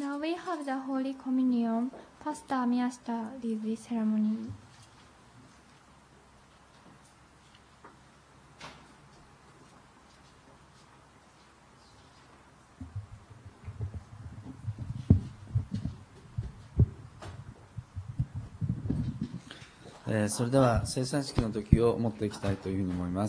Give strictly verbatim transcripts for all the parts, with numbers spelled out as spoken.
Now we have the Holy Communion. Pastor Miyashita leads this ceremony. えー、それでは聖餐式の時を持っていきたいというふうに思います。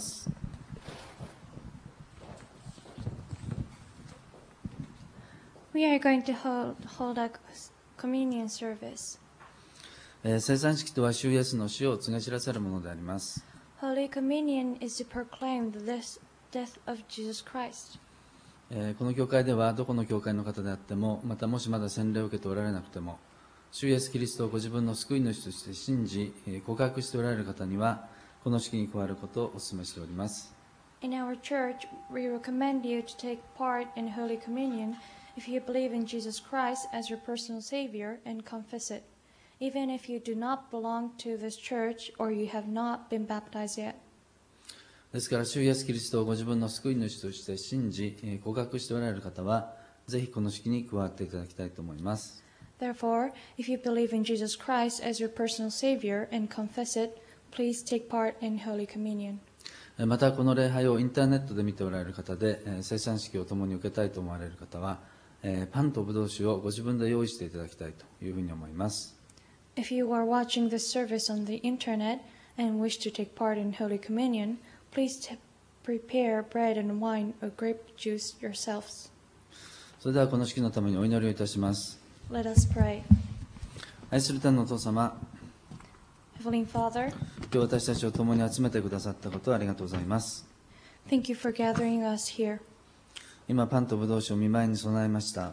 We are going to hold, hold a communion service. えー、聖餐式とは主イエスの死を告げ知らせるものであります。 Holy Communion is to proclaim the death of Jesus Christ. えー、この教会ではどこの教会の方であっても、またもしまだ洗礼を受けておられなくても、主イエスキリストをご自分の救い主として信じ、告白しておられる方には、この式に加わることをお勧めしております。 In our church, we recommend you to take part in Holy Communion if you believe in Jesus Christ as your personal Savior and confess it, even if you do not belong to this church or you have not been baptized yet. ですから、主イエスキリストをご自分の救い主として信じ、告白しておられる方は、ぜひこの式に加わっていただきたいと思います。 Therefore, if you believe in Jesus Christ as your personal Savior and confess it, please take part in Holy Communion. また、この礼拝をインターネットで見ておられる方で、聖餐式を共に受けたいと思われる方は、パンとブドウ酒をご自分で用意していただきたいというふうに思います。 If you are watching this service on the internet and wish to take part in Holy Communion, please t- prepare bread and wine or grape juice yourselves. それではこの式のためにお祈りをいたします。 Let us pray. 愛する天のお父様、 Heavenly Father, 今日私たちを共に集めてくださったことをありがとうございます。 thank you for gathering us here. 今パンとブドウ酒を御前に備えました。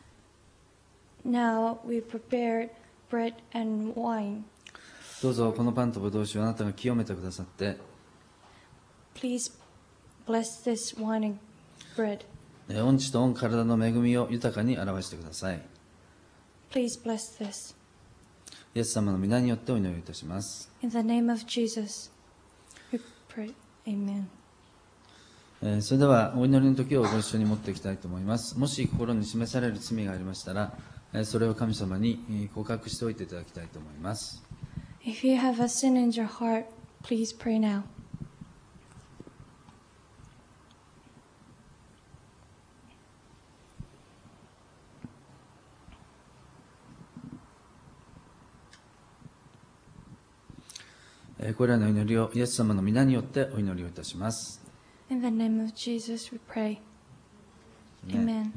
Now we prepared bread and wine. どうぞこのパンとブドウ酒をあなたが清めてくださって、 Please bless this wine and bread. 御地と御体の恵みを豊かに表してください。 Please bless this. イエス様の皆によってお祈りいたします。 In the name of Jesus, we pray. Amen. えー、それではお祈りの時をご一緒に持っていきたいと思います。もし心に示される罪がありましたら、えー、それを神様に告白しておいていただきたいと思います。 If you have a sin in your heart, please pray now. これらの祈りをイエス様の皆によってお祈りをいたします。 In the name of Jesus, we pray. Amen.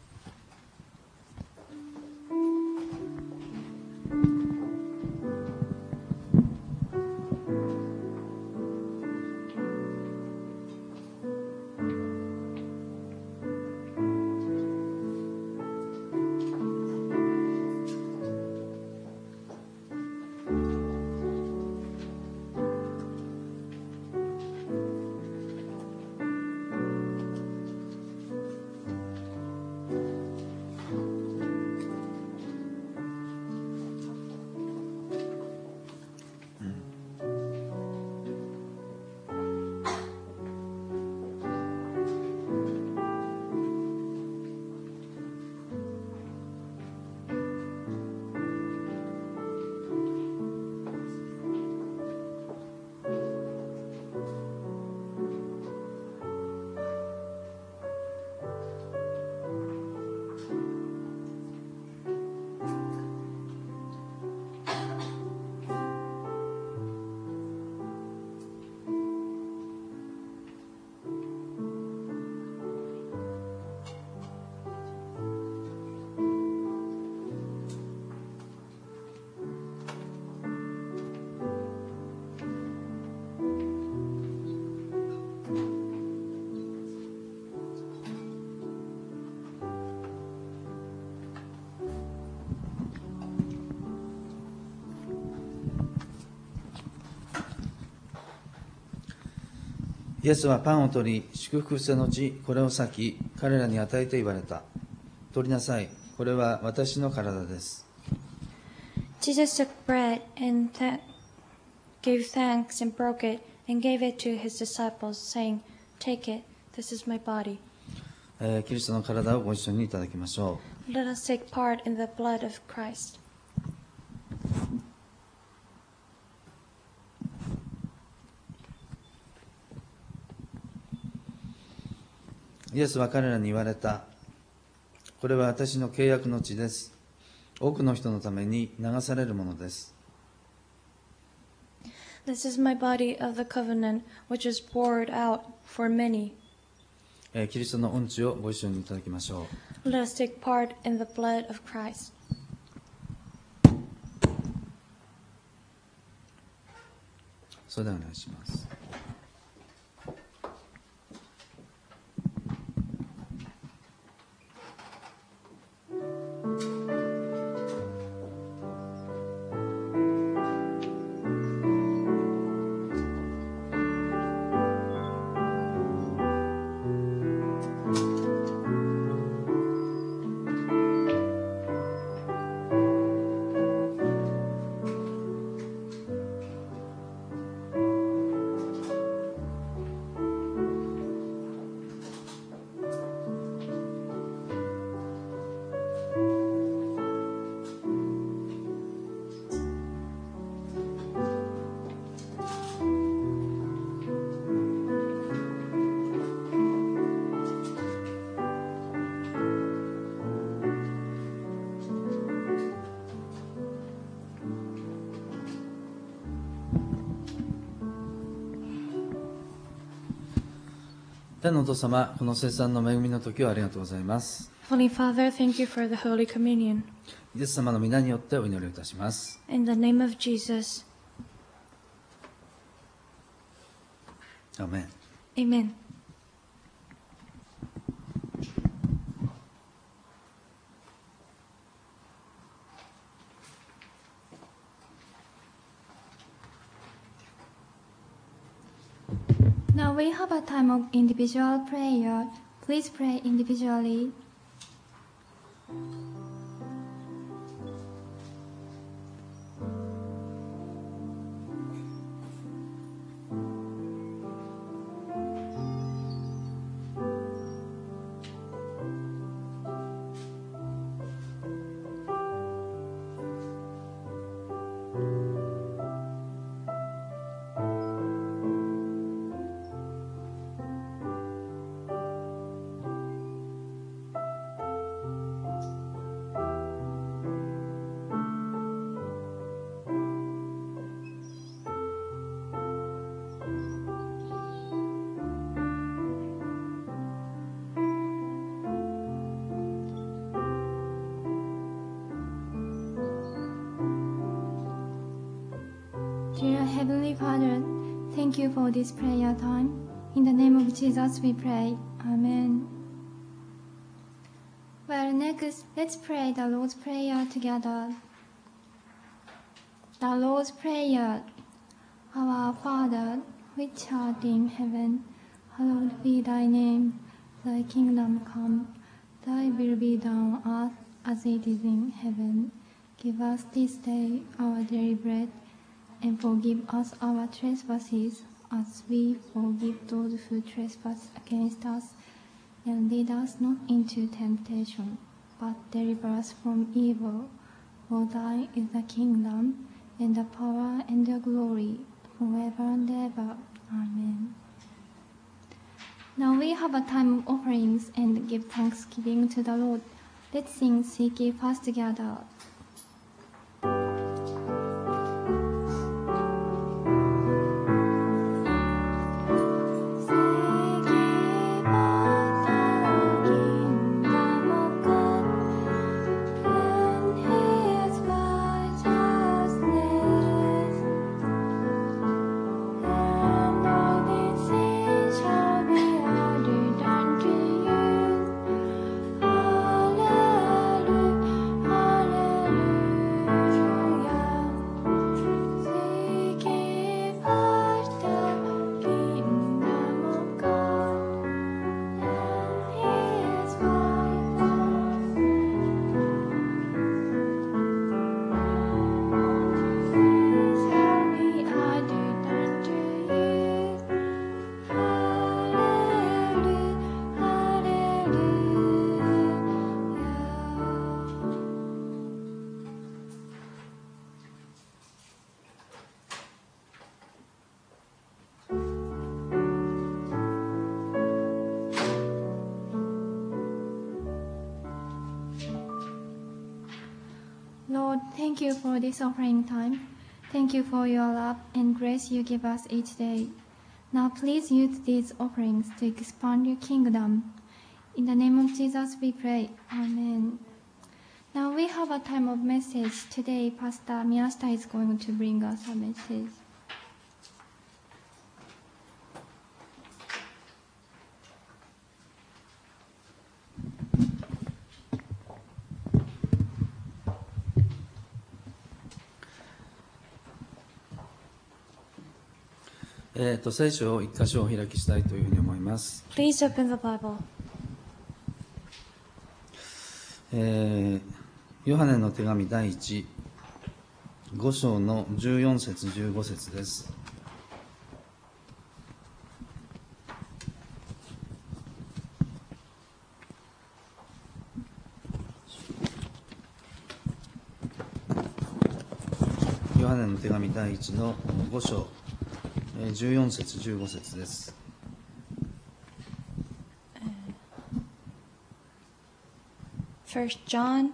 イエスはパンを取り、祝福した後、これを裂き、彼らに与えて言われた。取りなさい、これは私の体です。 Jesus took bread and th- gave thanks and broke it and gave it to his disciples, saying, Take it, this is my body. えーキリストの体をご一緒にいただきましょ Let us take part in the blood of Christ. う。イエスは彼らに言われた。これは私の契約の血です。多くの人のために流されるものです。 This is my body of the covenant, which is poured out for many. えーキリストの御血をご一緒にいただきましょう。 Let us take part in the blood of Christ. それではお願いします。天のお父様、この聖餐の恵みの時をありがとうございます。 Holy Father, thank you for the Holy Communion. イエス様の皆によってお祈りをいたします。 In the name of Jesus, アーメン。 Amen. Now we have a time of individual prayer. Please pray individually. Dear Heavenly Father, thank you for this prayer time. In the name of Jesus we pray. Amen. Well, next, let's pray the Lord's Prayer together. The Lord's Prayer. Our Father, which art in heaven, hallowed be thy name. Thy kingdom come, thy will be done on earth as it is in heaven. Give us this day our daily bread, and forgive us our trespasses, as we forgive those who trespass against us. And lead us not into temptation, but deliver us from evil. For thine is the kingdom, and the power, and the glory, forever and ever. Amen. Now we have a time of offerings and give thanksgiving to the Lord. Let's sing Seek Ye First together. Hallelujah, hallelujah. Lord, thank you for this offering time. Thank you for your love and grace you give us each day. Now please use these offerings to expand your kingdom. In the name of Jesus we pray. Amen. Now we have a time of message. Today, Pastor Miyashita is going to bring us a message. えー、と聖書を一箇所お開きしたいというふうに思います。 Please open the Bible. えーヨハネの手紙第一、ご章のじゅうよん節じゅうご節です。ヨハネの手紙第一のご章、じゅうよん節じゅうご節です。 First John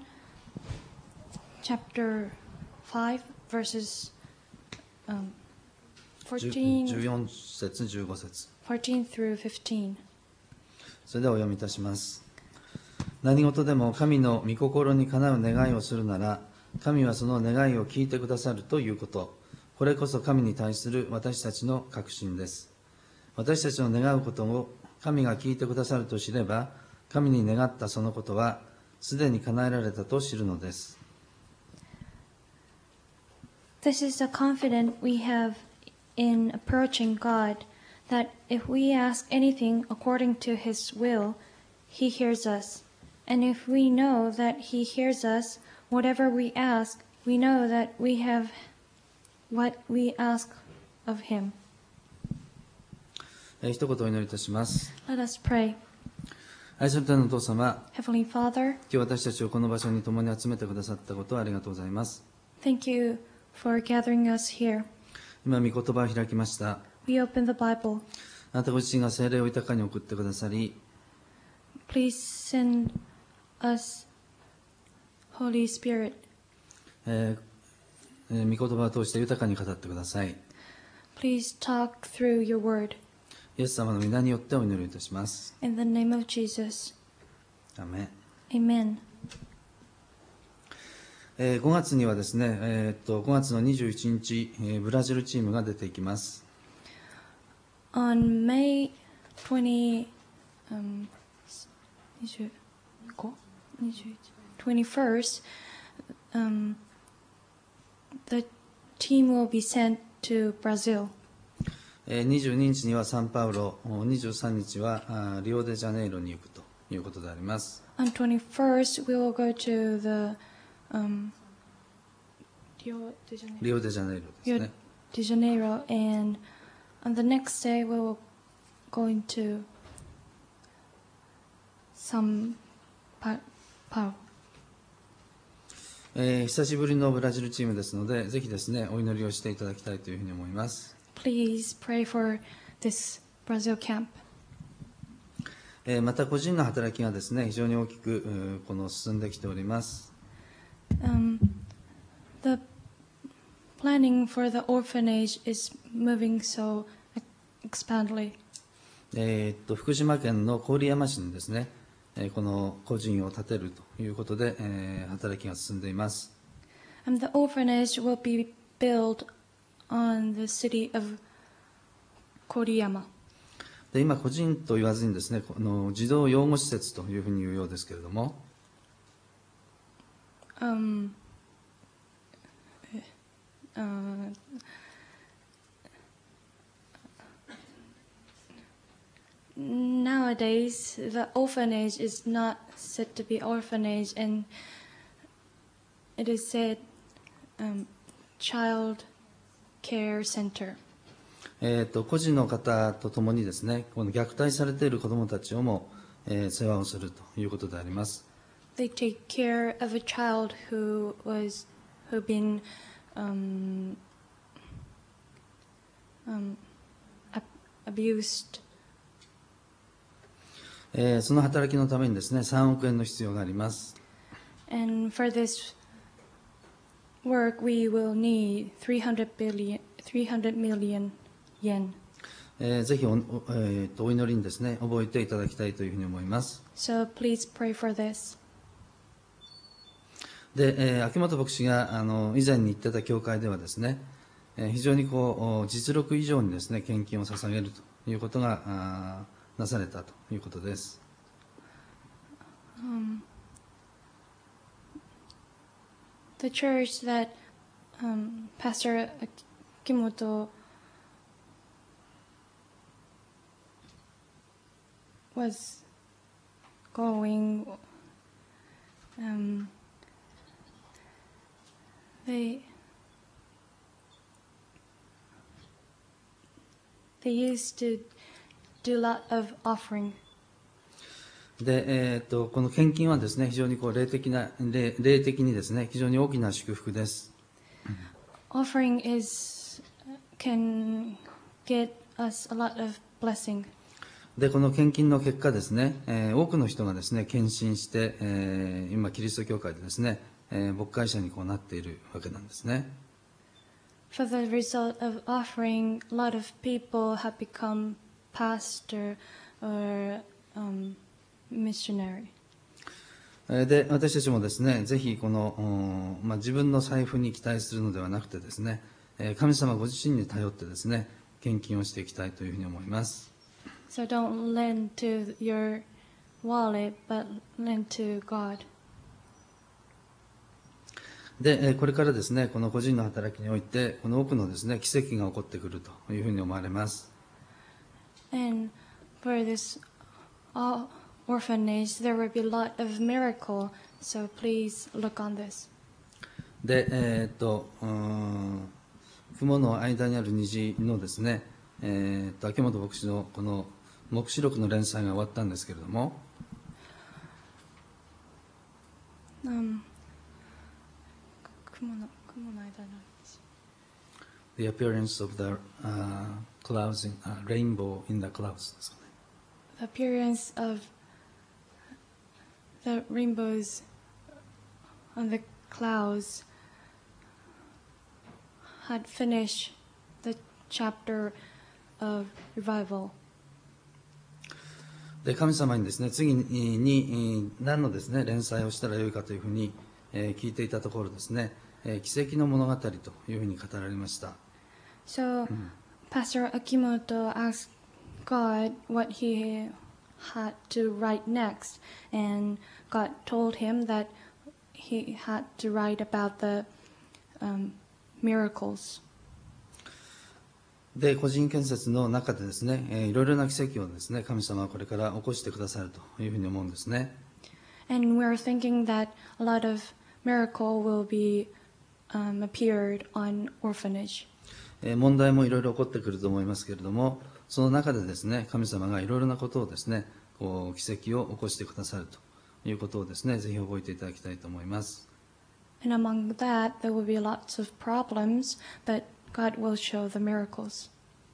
chapter five verses um, じゅ fourteen, うよん節じゅうご節。 fourteen through fifteen. それではお読みいたします。何事でも神の御心にかなう願いをするなら、神はその願いを聞いてくださるということ。これこそ神に対する私たちの確信です。私たちの願うことを神が聞いてくださると知れば、神に願ったそのことはすでに叶えられたと知るのです。 This is the confidence we have in approaching God, that if we ask anything according to His will, He hears us. And if we know that He hears us, whatever we ask, we know that we have what we ask of Him. えー一言お祈りいたします。 Let us pray. 愛する天のお父様、 Heavenly Father, 今日私たちをこの場所に共に集めてくださったことをありがとうございます。 thank you for gathering us here. 今、御言葉を開きました。 We open the Bible. あなたご自身が聖霊を豊かに送ってくださり、 Please send us Holy Spirit. えーえー御言葉を通して豊かに語ってください。 Please talk through your word. イエス様の皆によってお祈りいたします。 In the name of Jesus. アーメン。 Amen. えーごがつにはですね、えーっとごがつのにじゅういちにち、えーブラジルチームが出ていきます。 On May twentieth, um, twenty-first, um, the team will be sent to Brazil. えーにじゅうににちにはサンパウロ、にじゅうさんにちはあーリオデジャネイロに行くということであります。 On twenty-first, we will go to the um, Rio de Janeiro. リオデジャネイロです Rio ね。 de Janeiro, and on the next day we will go into São Pa- Paulo. えー久しぶりのブラジルチームですので、ぜひですね、お祈りをしていただきたいというふうに思います。 Please pray for this Brazil camp. えーまた個人の働きがですね、非常に大きくうーこの進んできております。 Um, the planning for the orphanage is moving so expandedly. えーっと福島県の郡山市にですね、えーこの個人を建てるということで、えー働きが進んでいます。 And the orphanage will be built on the city of Koriyama. で今、個人と言わずにですね、この児童養護施設というふうに言うようですけれども、 Um, uh, nowadays, the orphanage is not said to be orphanage, and it is said um, child care center. えーっと個人の方とともにですね、この虐待されている子どもたちをも、えー世話をするということであります。 They take care of a child who was who been um, um, ab- abused. えーその働きのためにですね、さんおくえんの必要があります。 And for this work, we will need three hundred billion, three hundred million yen. えーぜひお、おえーとお祈りにですね、覚えていただきたいというふうに思います。 So please pray for this. で、えー秋元牧師があの以前に言ってた教会ではですね、えー非常にこう実力以上にですね、献金を捧げるということがあーなされたということです。 Um, the church that um, Pastor Akimoto was going, um, they they used to do a lot of offering. で、えーとこの献金はですね、非常にこう霊的な霊霊的にですね、非常に大きな祝福です。 Offering is can get us a lot of blessing. で、この献金の結果ですね、えー多くの人がですね、献身して、えー今キリスト教会でですね、えー牧会者にこうなっているわけなんですね。 For the result of offering, a lot of people have become pastor or um, missionary. えーで、私たちもですね、ぜひこの、おまあ、自分の財布に期待するのではなくてですね、えー神様ご自身に頼ってですね、献金をしていきたいというふうに思います。 So don't lend to your wallet, but lend to God. で、えーこれからですね、この個人の働きにおいて、この多くのですね、奇跡が起こってくるというふうに思われます。 And for this uh, orphanage, there will be a lot of miracle. So please look on this. で、えーっと、うーん雲の間にある虹のですね、えーっと、秋元牧師のこの黙示録の連載が終わったんですけれども、 Um, 雲の雲の間にある虹。 The appearance of the、uh, clouds in、uh, rainbow in the clouds ですかね。 The appearance of the rainbows on the clouds had finished the chapter of revival. で、神様にですね、次にに何のですね、連載をしたらよいかというふうに、えー聞いていたところですね、えー奇跡の物語というふうに語られました。 So Pastor Akimoto asked God what he had to write next, and God told him that he had to write about the um, miracles. で、個人建設の中でですね、えーいろいろな奇跡をですね、神様はこれから起こしてくださるというふうに思うんですね。 And we're thinking that a lot of miracle will be um, appeared on orphanage. えー問題もいろいろ起こってくると思いますけれども、その中でですね、神様がいろいろなことをですね、こう奇跡を起こしてくださるということをですね、ぜひ覚えていただきたいと思います。 And among that, there will be lots of problems, but God will show the miracles.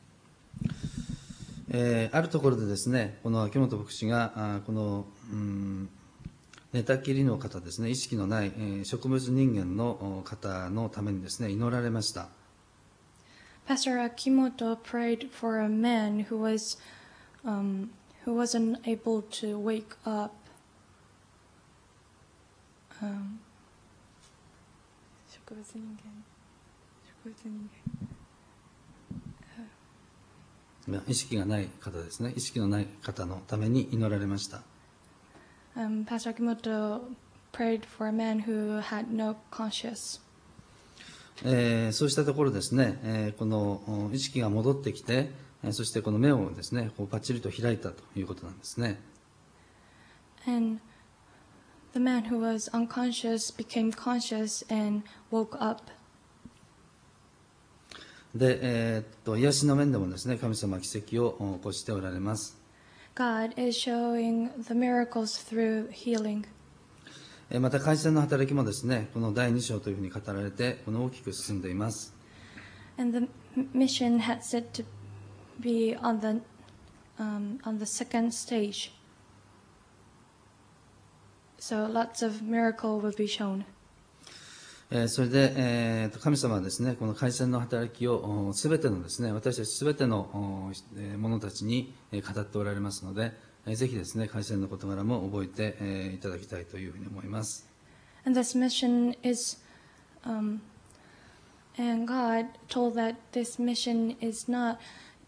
えーあるところでですね、この秋元牧師が、あーこの、うん寝たきりの方ですね、意識のない、えー植物人間のお方のためにですね、祈られました。 Pastor Akimoto prayed for a man who was um, who wasn't able to wake up. Um, 植物人間植物人間意識がない方ですね、意識のない方のために祈られました。 Um, Pastor Akimoto prayed for a man who had no conscience. えーそうしたところですね、えーこのお意識が戻ってきて、えーそしてこの目をですね、こうパッチリと開いたということなんですね。 And the man who was unconscious became conscious and woke up. で、えーっと癒しの面でもですね、神様は奇跡をお起こしておられます。 God is showing the miracles through healing. えーまた、改善の働きもですね、このだいに章というふうに語られて、この大きく進んでいます。 And the m- mission had said to be on the um, on the second stage. So lots of miracle will be shown. えーそれで、えーと神様はですね、この回線の働きをすべてのですね、私たちすべてのおえー者たちにえー語っておられますので、えーぜひですね、回線の事柄も覚えてえーいただきたいというふうに思います。 And this mission is, um, and God told that this mission is not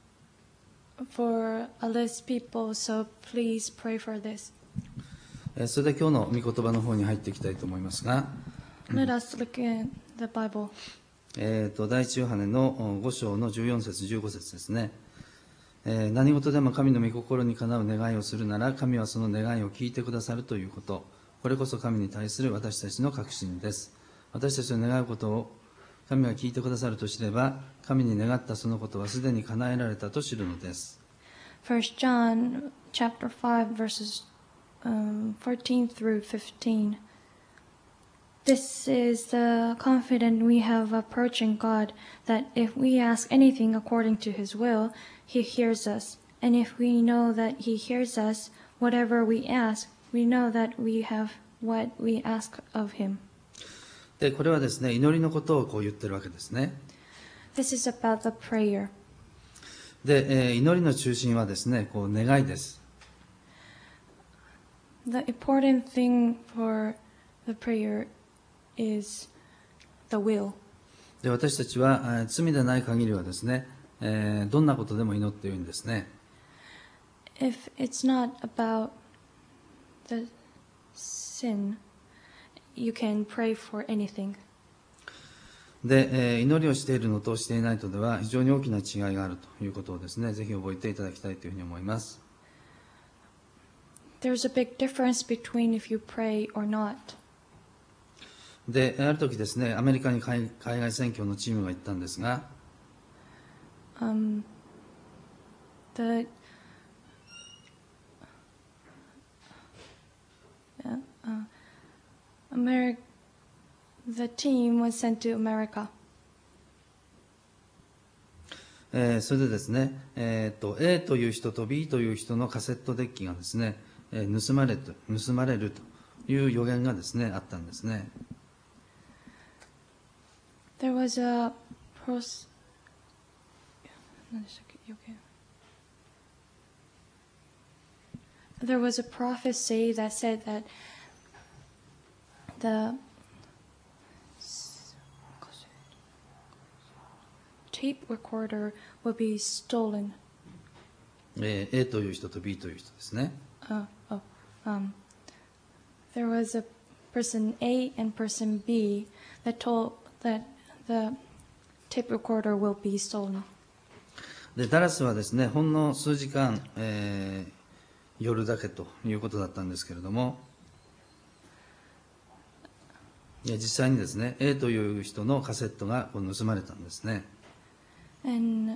for a list people, so please pray for this. えーそれで今日の御言葉の方に入っていきたいと思いますが、 Let us look in the Bible. えーと第一ヨハネのご章のじゅうよん節じゅうご節ですね。えー何事でも神の御心にかなう願いをするなら、神はその願いを聞いてくださるということ、これこそ神に対する私たちの確信です。私たちの願うことを神が聞いてくださると知れば、神に願ったそのことはすでに叶えられたと知るのです。 First John chapter five verses um, fourteen through fifteen. This is the confidence we have approaching God, that if we ask anything according to His will, He hears us. And if we know that He hears us, whatever we ask, we know that we have what we ask of Him. で、これはですね、祈りのことをこう言ってるわけですね。 This is about the prayer. で、えー祈りの中心はですね、こう願いです。 The important thing for the prayer is the will. で、私たちは、えー罪でない限りはですね、えーどんなことでも祈っているんですね。 If it's not about the sin, you can pray for anything. で、えー祈りをしているのとしていないとでは非常に大きな違いがあるということをですね、ぜひ覚えていただきたいというふうに思います。 There's a big difference between if you pray or not. で、ある時ですね、アメリカに海海外選挙のチームが行ったんですが、 Um, the uh, uh, Ameri- the team was sent to America. えーそれでですね、えーと A という人と B という人のカセットデッキがですね、えー盗まれて盗まれるという予言がですね、あったんですね。 There was a pros- 何でしたっけ？予言。There was a prophecy that said that the tape recorder would be stolen. えー A という人と B という人ですね。 Uh, oh, um, there was a person A and person B that told that the tape recorder will be stolen. で、ダラスはですね、ほんの数時間、えー夜だけということだったんですけれども、いや実際にですね、A という人のカセットがこう盗まれたんですね。 And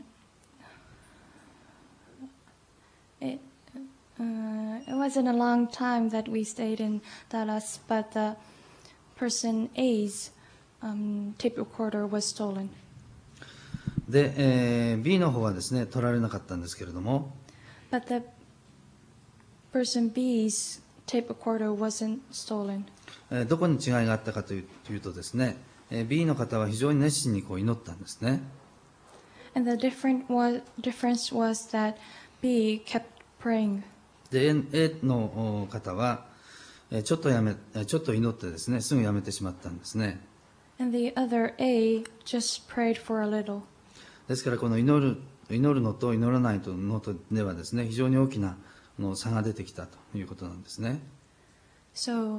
it, uh, it wasn't a long time that we stayed in Dallas, but the person A's um, tape recorder was stolen. で、えー B の方はですね、取られなかったんですけれども、 But the person B's tape recorder wasn't stolen. えーどこに違いがあったかというというとですね、えー B の方は非常に熱心にこう祈ったんですね。 And the different was, difference was that B kept praying. で、A A のお方は、えーちょっとやめ、えーちょっと祈ってですね、すぐやめてしまったんですね。 And the other A just prayed for a little. ですからこの祈る、祈るのと祈らないのとではですね、非常に大きなの差が出てきたということなんですね。 So,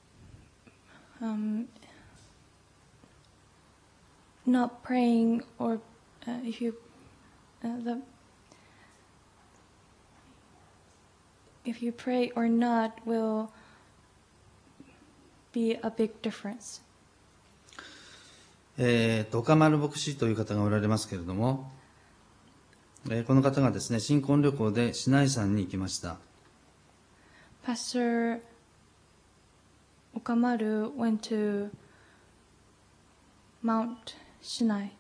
um, not praying, or uh, if you, uh, the, if you pray or not will be a big difference. えーと、岡丸牧師という方がおられますけれども、えーこの方がですね、新婚旅行で市内山に行きました。 Pastor Okamaru went to Mount Sinai.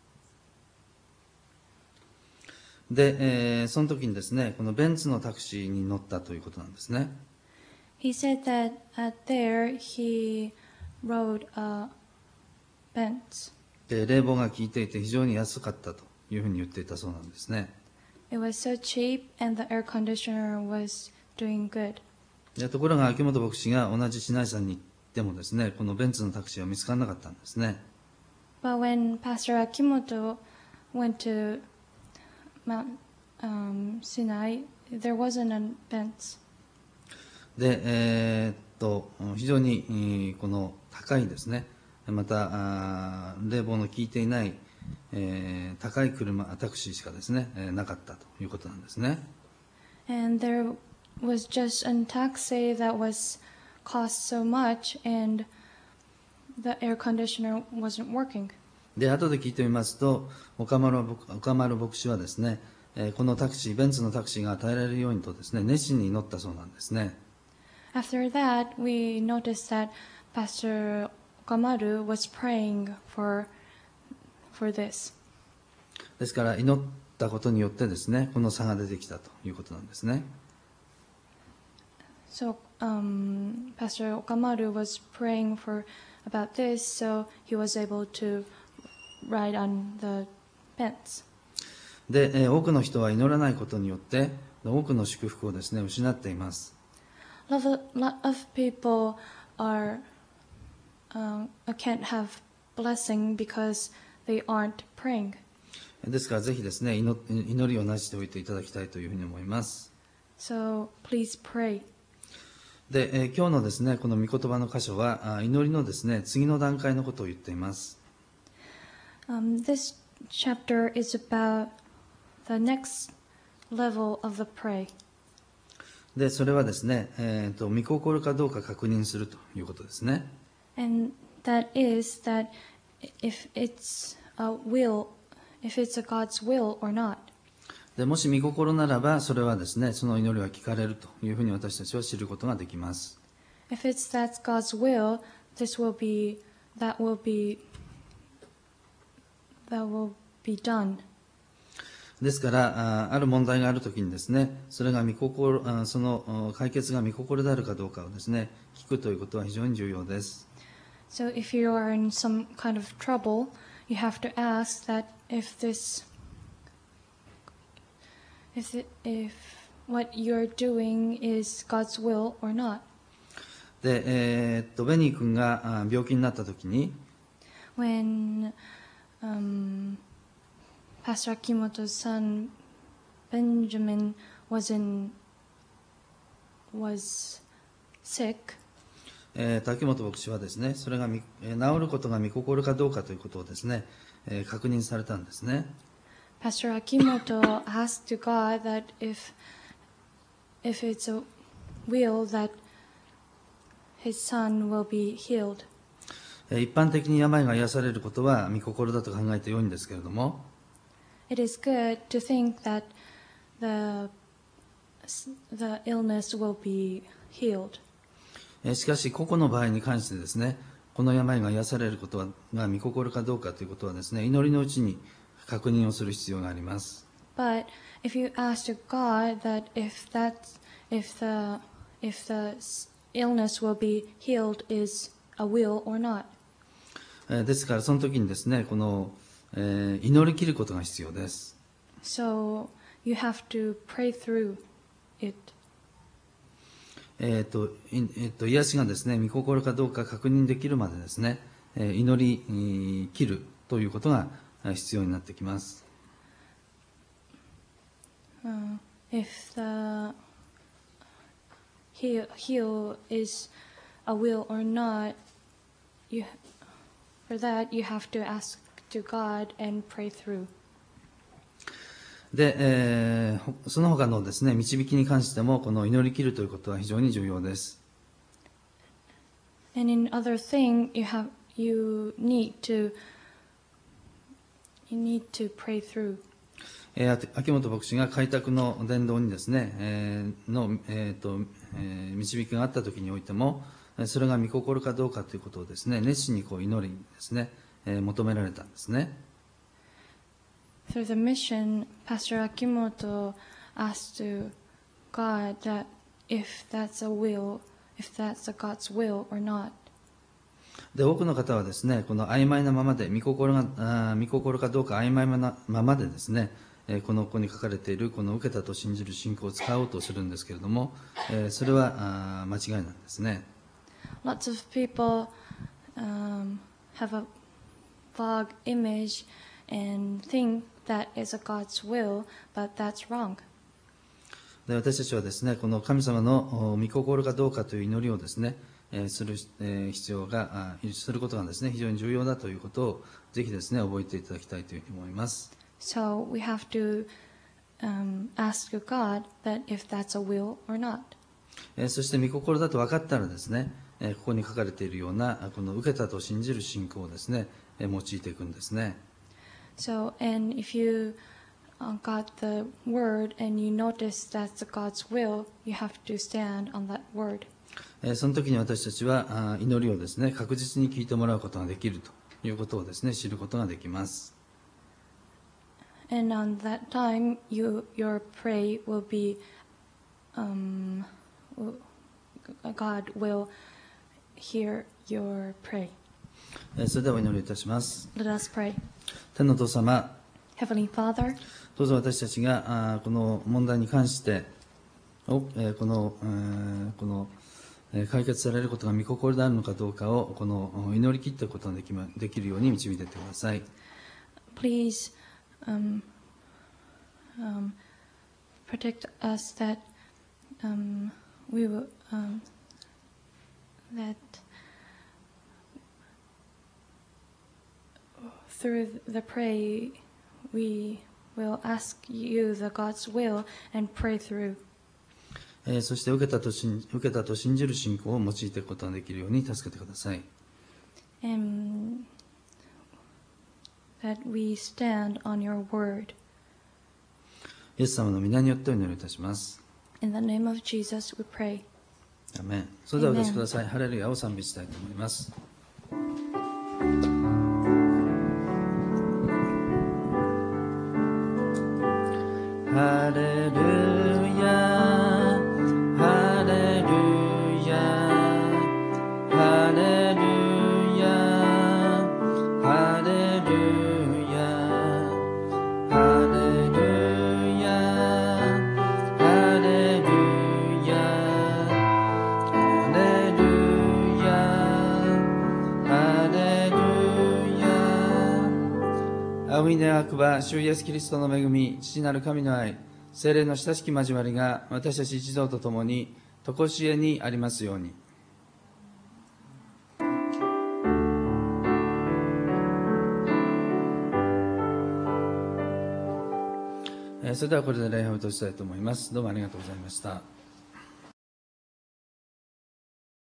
で、えーその時にですね、このベンツのタクシーに乗ったということなんですね。 He said that uh, there he rode a vents. で、冷房が効いていて非常に安かったというふうに言っていたそうなんですね。 It was so cheap, and the air conditioner was doing good. でところが秋元牧師が同じ市内さんに行ってもですね、このベンツのタクシーは見つからなかったんですね。 But when Pastor Akimoto went to Mount um, Sinai, there wasn't a Benz. で、えーっと非常にえーこの高いですね、またあー冷房の効いていない、えー高い車タクシーしかですね、えーなかったということなんですね。 And there was just a taxi that was cost so much, and the air conditioner wasn't working. で後で聞いてみますと、岡丸牧岡丸牧師はですね、えーこのタクシーベンツのタクシーが与えられるようにとですね、熱心に祈ったそうなんですね。 After that, we noticed that Pastor Okamaru was praying for for this. ですから祈ったことによってですね、この差が出てきたということなんですね。 So um, Pastor Okamaru was praying for about this, so he was able to ride on the fence. で、えー多くの人は祈らないことによって多くの祝福をですね失っています。 A lot of people are um, can't have blessing because they aren't praying. ですからぜひですね、祈祈りをなしておいていただきたいというふうに思います。 So please pray. で、えー今日のですねこの御言葉の箇所はあ祈りのですね次の段階のことを言っています。 Um, this chapter is about the next level of the pray. でそれはですね、えーと御心かどうか確認するということですね。 And that is that if it's a will, if it's a God's will or not. でもし御心ならばそれはですねその祈りは聞かれるというふうに私たちは知ることができます。 If it's that's God's will, this will be, that will be, that will be done. ですからあある問題があるときにですねそれが御心あその解決が御心であるかどうかをですね聞くということは非常に重要です。 So if you are in some kind of trouble, you have to ask that if this, if it, if what you're doing is God's will or not. で、えーっとベニー君があ病気になったときに When um, Pastor Akimoto's son Benjamin was in was sick, えー、滝本牧師はですねそれがみ、えー治ることが御心かどうかということをですね、えー確認されたんですね。 Pastor Akimoto asked to God that if if it's a will that his son will be healed. えー一般的に病が癒されることは御心だと考えてよいんですけれども、 It is good to think that the the illness will be healed. えーしかし個々の場合に関してですねこの病が癒されることはが御心かどうかということはですね祈りのうちに確認をする必要があります。 But if you ask to God that if that if the if the illness will be healed is a will or not. えーですからその時にですねこの、えー祈り切ることが必要です。 So you have to pray through it. えーといえーと癒しがですね御心かどうか確認できるまでですね、えー祈りえー切るということがえー必要になってきます。 Uh, if the heal, heal is a will or not, you for that you have to ask to God and pray through. で、えーほその他のですね導きに関してもこの祈り切るということは非常に重要です。 And in other thing, you have you need to you need to pray through. えー秋元牧師が開拓の伝道にですね、えーの、えーとえー導きがあった時においてもえーそれが御心かどうかということをですね熱心にこう祈りにですね、えー求められたんですね。 Through the mission, Pastor Akimoto asked to God that if that's a will, if that's a God's will or not. で、多くの方はですね、この曖昧なままで、御心が、あー御心かどうか曖昧なままでですね、えーこのここに書かれている、この受けたと信じる信仰を使おうとするんですけれども、えーそれはあー間違いなんですね。 Lots of people um, have a vague image and think that is a God's will, but that's wrong. で、私たちはですね、この神様のお御心かどうかという祈りをですね、えーする、えー必要が、あすることがですね、非常に重要だということを、ぜひですね、覚えていただきたいというふうに思います。 So we have to um, ask God that if that's a will or not. えーそして御心だと分かったらですね、えーここに書かれているような、あこの受けたと信じる信仰をですね、えー用いていくんですね。 So, and if you uh, got the word and you notice that's God's will, you have to stand on that word. えーその時に私たちはあ祈りをですね、確実に聞いてもらうことができるということをですね、知ることができます。 And on that time, you your pray will be, um, will- God will hear your pray. えーそれではお祈りいたします。 Let us pray. 天のお父様、 Heavenly Father, どうぞ私たちがあこの問題に関しておえーこの、えーこのえー解決されることが御心であるのかどうかをこのお祈り切っていくことができまできるように導いていってください。 please um, um, protect us that um, we will um, that through the pray we will ask you the God's will and pray through. えーそして受けたと信受けたと信じる信仰を用いていくことができるように助けてください。 And that we stand on your word. イエス様の皆によってお祈りいたします。 In the name of Jesus we pray. アーメン。それではお立ちください。ハレルヤを賛美したいと思います。ハレルヤ、ハレルヤ、ハレルヤ、ハレルヤ、ハレルヤ、ハレルヤ、ハレルヤ、ハレルヤ。青みで悪は主イエスキリストの恵み、父なる神の愛、聖霊の親しき交わりが私たち一同と共に常しえにありますように。えーそれではこれで礼拝を閉じたいと思います。どうもありがとうございました。